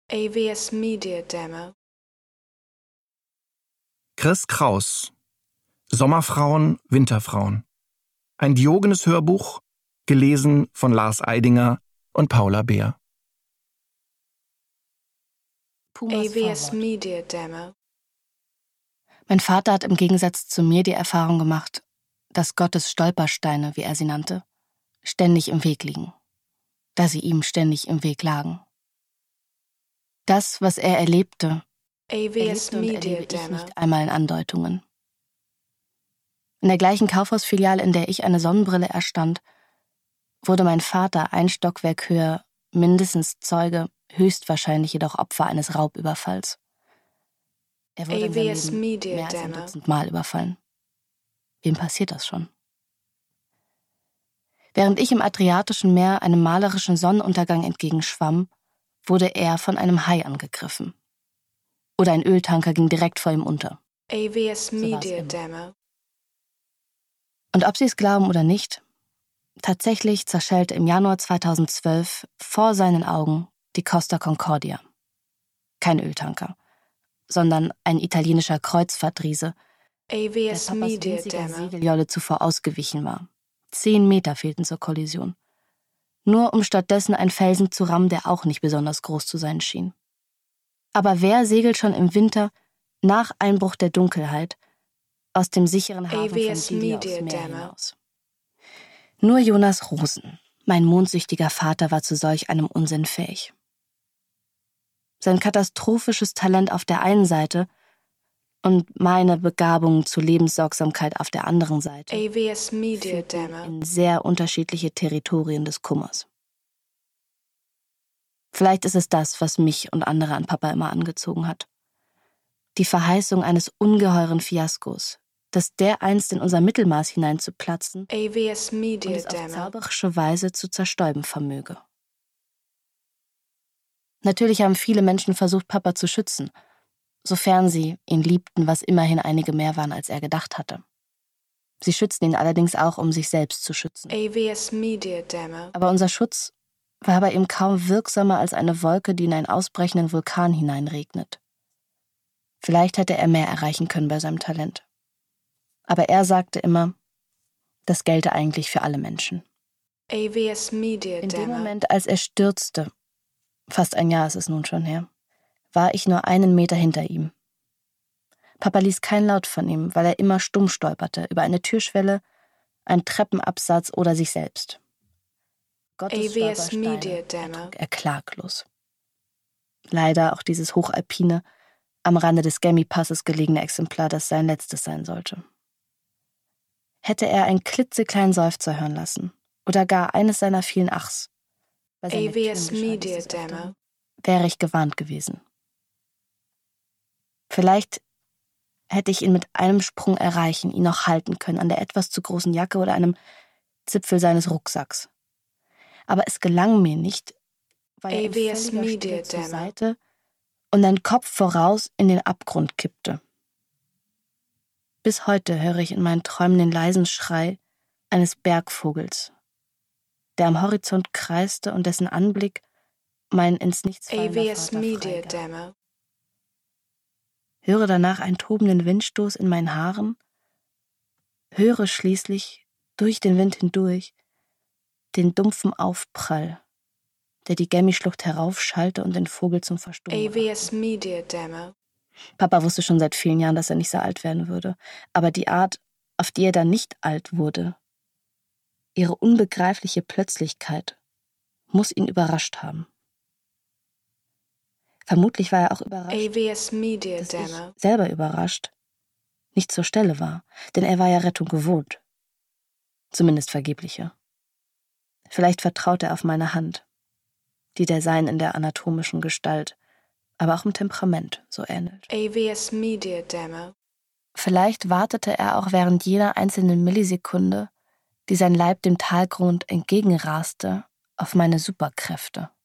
AVS Media Demo. Chris Kraus. Sommerfrauen, Winterfrauen. Ein Diogenes-Hörbuch, gelesen von Lars Eidinger und Paula Beer. AVS Media Demo. Mein Vater hat im Gegensatz zu mir die Erfahrung gemacht, dass Gottes Stolpersteine, wie er sie nannte, ständig im Weg liegen, da sie ihm ständig im Weg lagen. Das, was er erlebte AVS und Media erlebe ich Demo. nicht einmal in Andeutungen. In der gleichen Kaufhausfiliale, in der ich eine Sonnenbrille erstand, wurde mein Vater ein Stockwerk höher mindestens Zeuge, höchstwahrscheinlich jedoch Opfer eines Raubüberfalls. Er wurde in seinem AVS Leben Media mehr als ein Demo. Dutzend Mal überfallen. Wem passiert das schon? Während ich im Adriatischen Meer einem malerischen Sonnenuntergang entgegenschwamm, wurde er von einem Hai angegriffen. Oder ein Öltanker ging direkt vor ihm unter. AVS war's Media immer. Demo. Und ob Sie es glauben oder nicht, tatsächlich zerschellte im Januar 2012 vor seinen Augen die Costa Concordia. Kein Öltanker, sondern ein italienischer Kreuzfahrtriese, der AVS Papas Media winziger Demo. Segeljolle zuvor ausgewichen war. 10 Meter fehlten zur Kollision. Nur um stattdessen einen Felsen zu rammen, der auch nicht besonders groß zu sein schien. Aber wer segelt schon im Winter, nach Einbruch der Dunkelheit, aus dem sicheren Hafen von AVS Giglio aufs Media Meer Demo. hinaus? Nur Jonas Rosen, mein mondsüchtiger Vater, war zu solch einem Unsinn fähig. Sein katastrophisches Talent auf der einen Seite und meine Begabung zur Lebenssorgsamkeit auf der anderen Seite AVS Media führten Demo. in sehr unterschiedliche Territorien des Kummers. Vielleicht ist es das, was mich und andere an Papa immer angezogen hat. Die Verheißung eines ungeheuren Fiaskos, das dereinst in unser Mittelmaß hineinzuplatzen AVS und Media es auf Demo. zauberische Weise zu zerstäuben vermöge. Natürlich haben viele Menschen versucht, Papa zu schützen, sofern sie ihn liebten, was immerhin einige mehr waren, als er gedacht hatte. Sie schützten ihn allerdings auch, um sich selbst zu schützen. AVS Media Demo. Aber unser Schutz war bei ihm kaum wirksamer als eine Wolke, die in einen ausbrechenden Vulkan hineinregnet. Vielleicht hätte er mehr erreichen können bei seinem Talent. Aber er sagte immer, das gelte eigentlich für alle Menschen. AVS Media In dem Demo. Moment, als er stürzte, fast ein Jahr ist es nun schon her, war ich nur 1 Meter hinter ihm. Papa ließ kein Laut von ihm, weil er immer stumm stolperte, über eine Türschwelle, einen Treppenabsatz oder sich selbst. Gottes AVS Media Stolpersteine Demo. ertrug er klaglos. Leider auch dieses hochalpine, am Rande des Gemmi-Passes gelegene Exemplar, das sein letztes sein sollte. Hätte er einen klitzekleinen Seufzer hören lassen, oder gar eines seiner vielen Achs, bei seiner AVS Lektüren geschah Media dies des Demo. Öfteren, wäre ich gewarnt gewesen. Vielleicht hätte ich ihn mit einem Sprung erreichen, ihn noch halten können, an der etwas zu großen Jacke oder einem Zipfel seines Rucksacks. Aber es gelang mir nicht, weil er in AVS völliger Media Stille zur Demo. Seite und ein Kopf voraus in den Abgrund kippte. Bis heute höre ich in meinen Träumen den leisen Schrei eines Bergvogels, der am Horizont kreiste und dessen Anblick mein ins Nichts fallender AVS Vater Media freigab. Demo. Höre danach einen tobenden Windstoß in meinen Haaren, höre schließlich durch den Wind hindurch den dumpfen Aufprall, der die Gemmi-Schlucht heraufschallte und den Vogel zum Verstummen brachte. AVS Media Demo. Papa wusste schon seit vielen Jahren, dass er nicht so alt werden würde, aber die Art, auf die er dann nicht alt wurde, ihre unbegreifliche Plötzlichkeit, muss ihn überrascht haben. Vermutlich war er auch überrascht, AVS Media dass Demo. ich selber überrascht nicht zur Stelle war, denn er war ja Rettung gewohnt. Zumindest vergebliche. Vielleicht vertraute er auf meine Hand, die der seinen in der anatomischen Gestalt, aber auch im Temperament so ähnelt. AVS Media Demo. Vielleicht wartete er auch während jeder einzelnen Millisekunde, die sein Leib dem Talgrund entgegenraste, auf meine Superkräfte.